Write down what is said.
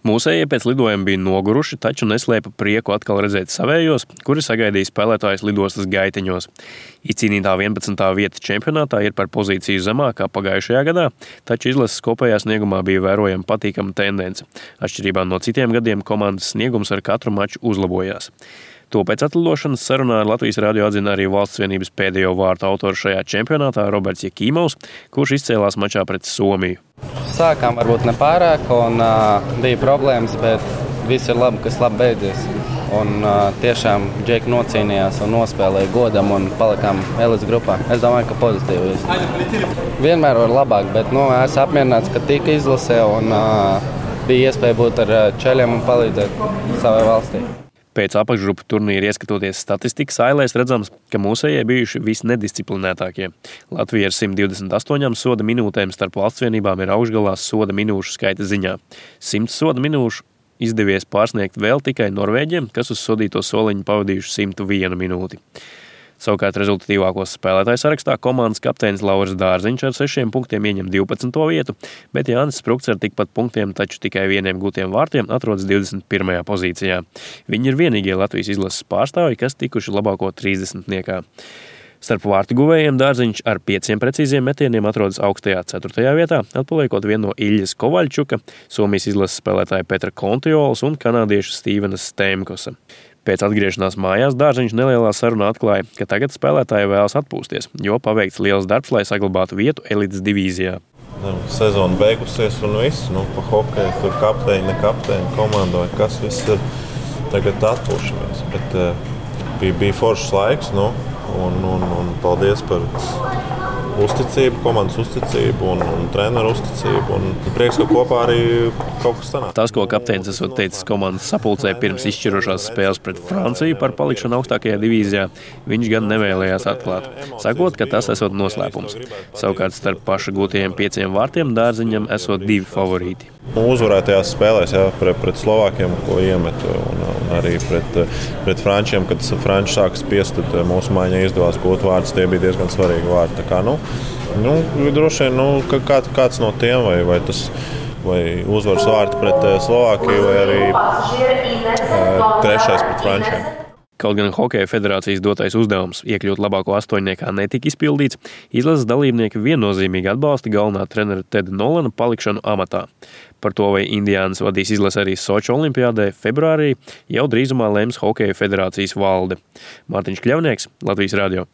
Mūsējie pēc lidojuma bija noguruši, taču neslēpa prieku atkal redzēt savējos, kuri sagaidīja spēlētājus lidostas gaiteņos. Izcīnītā 11. vieta čempionātā ir par pozīciju zemākā pagājušajā gadā, taču izlases kopējā sniegumā bija vērojama patīkama tendence. Atšķirībā no citiem gadiem komandas sniegums ar katru maču uzlabojās. To pēc atlidošanas sarunā ar Latvijas radio atzina arī Valsts vienības pēdējo vārtu autoru šajā čempionātā Roberts Jakīmovs, kurš izcēlās mačā pret Somiju. Sākām varbūt nepārāk un bija problēmas, bet viss ir labi, kas labi beidzies. Un tiešām Džeki nocīnījās un nospēlēja godam un palikām elites grupā. Es domāju, ka pozitīvi. Vienmēr var labāk, bet es apmierināts, ka tika izlasē un bija iespēja būt ar čeļiem un palīdzēt savai valstī. Pēc apakšgrupu turnīra ieskatoties statistikas ailēs redzams, ka mūsējie bijuši visnedisciplinētākie. Latvija ar 128 soda minūtēm starp valsts vienībām ir augšgalā soda minūšu skaita ziņā. 100 soda minūšu izdevies pārsniegt vēl tikai norvēģiem, kas uz sodīto soliņu pavadījuši 101 minūti. Savukārt rezultatīvākos spēlētāju sarakstā komandas kapteinis Lauris Dārziņš ar 6 punktiem ieņem 12. vietu, bet Jānis Sprukts ar tikpat punktiem, taču tikai 1 gūtiem vārtiem atrodas 21. pozīcijā. Viņi ir vienīgie Latvijas izlases pārstāvji, kas tikuši labāko 30-niekā. Starp vārtu guvējiem Dārziņš ar 5 precīziem metieniem atrodas augstajā 4. vietā, atpaliekot vienu no Iļas Kovaļčuka, Somijas izlases spēlētāja Petra Kontiolas un kanādieša Stīvena Stēmkosa. Pēc atgriešanās mājās Dārziņš nelielā sarunā atklāja, ka tagad spēlētāji vēlas atpūsties, jo paveikts liels darbs, lai saglabātu vietu elites divīzijā. Sezona beigusies un viss, pa hokeju, tur kapteiņi, ne kapteiņi, komandai, kas viss ir tagad atpūšamies. Bet bija foršs laiks, un paldies par uzticību, komandas uzticību un treneru uzticību. Un prieks, ka kopā arī kaut kas sanāk. Tas, ko kapteinis esot teicis komandas sapulcē pirms izšķirošās spēles pret Franciju par palikšanu augstākajā divīzijā, viņš gan nevēlējās atklāt, sakot, ka tas esot noslēpums. Savukārt starp paša gūtajiem 5 vārtiem Dārziņam esot 2 favorīti. Uzvarētajās spēlēs pret Slovākiem, ko iemet, un arī pret Frančiem, kad Franči sāka spiest, tad mūsu maiņā izdevās gūt vārdus, tie bija diezgan svarīgi vārdi. Tā kā, droši vien, kāds no tiem, vai uzvaras vārdi pret Slovākiju, vai arī 3. pret Frančiem. Kaut gan Hokeja federācijas dotais uzdevums iekļūt labāko 8-niekā netika izpildīts, izlases dalībnieki viennozīmīgi atbalsta galvenā trenera Teda Nolana palikšanu amatā. Par to, vai Indiānas vadīs izlase arī Soču olimpiādē februārī, jau drīzumā lems Hokeja federācijas valde. Mārtiņš Kļavnieks, Latvijas radio.